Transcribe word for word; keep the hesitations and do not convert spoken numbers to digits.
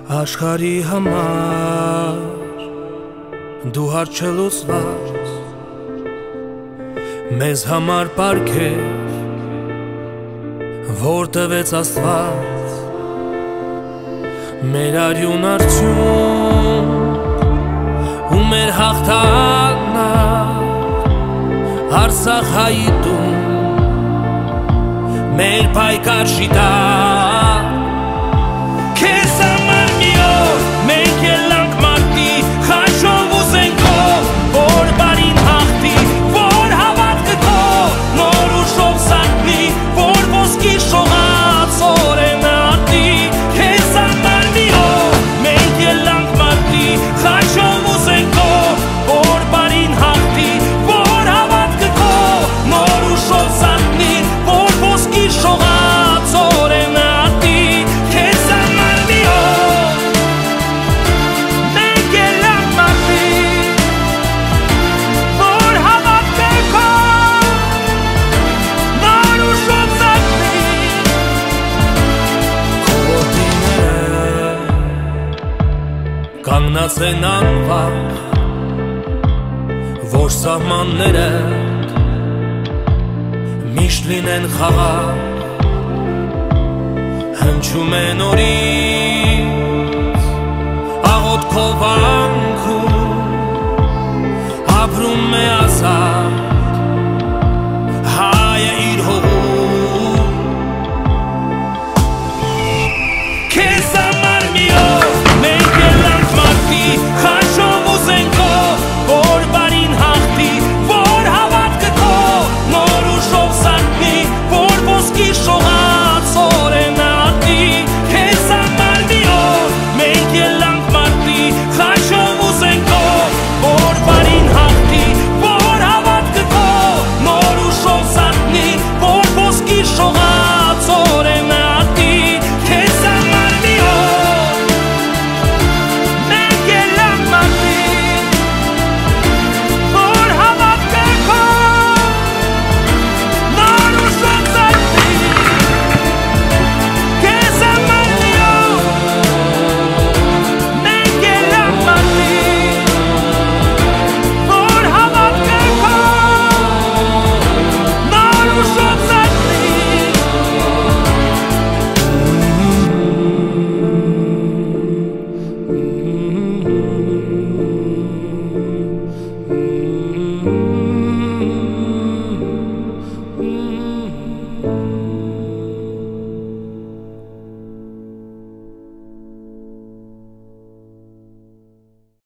Աշխարհի համար դու հարց չլուծված, մեզ համար պարգև, որ տվեց Աստված, մեր արյուն արդյունք ու մեր հաղթանակ, Արցախայի տուն, մեր պայքար շիտակ, քեզ համար մի օր մենք ելանք մարտի, խաչով ու զենքով, որ բարին հաղթի, որ հավատքը քո նոր ուժով զարթնի, որ ոսկի շողած օրենը արտի, քեզ համար մի օր մենք ելանք մարտի, խաչով ու զենքով, որ բարին հաղթի, որ հավատքը քո նոր ուժով զարթնի, որ ոսկի շողած օրենը արտի, քեզ համար մի օր մենք ելանք մարտի, որ հավատքը քո նոր ուժով զարթնի, քո ոտիները կանգնած են անվախ, որ սահմանները միշտ լինեն խաղաղ, հնչում է նորից աղոթքով